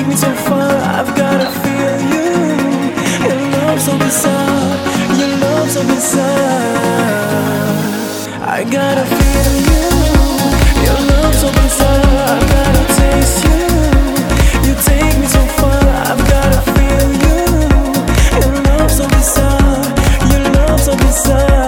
me so far, I've gotta feel you. Your love so bizarre, your love so bizarre. I gotta feel you. Your love so bizarre, I gotta taste you. You take me so far, I've gotta feel you. Your love so bizarre, your love so bizarre.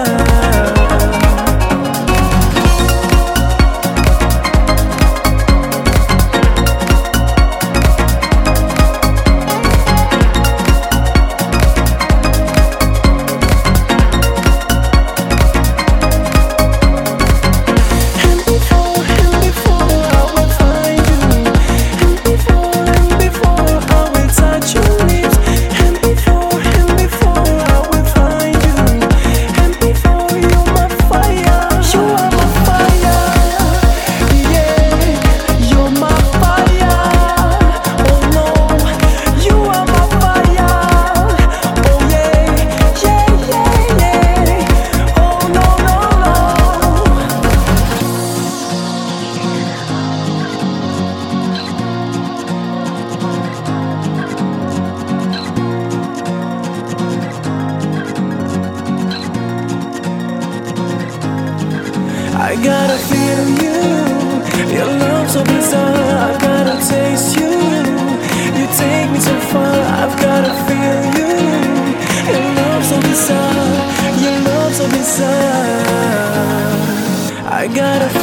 I gotta feel you. Your love so bizarre, I gotta taste you. You take me so far, I've gotta feel you. Your love so bizarre, your love so bizarre. I gotta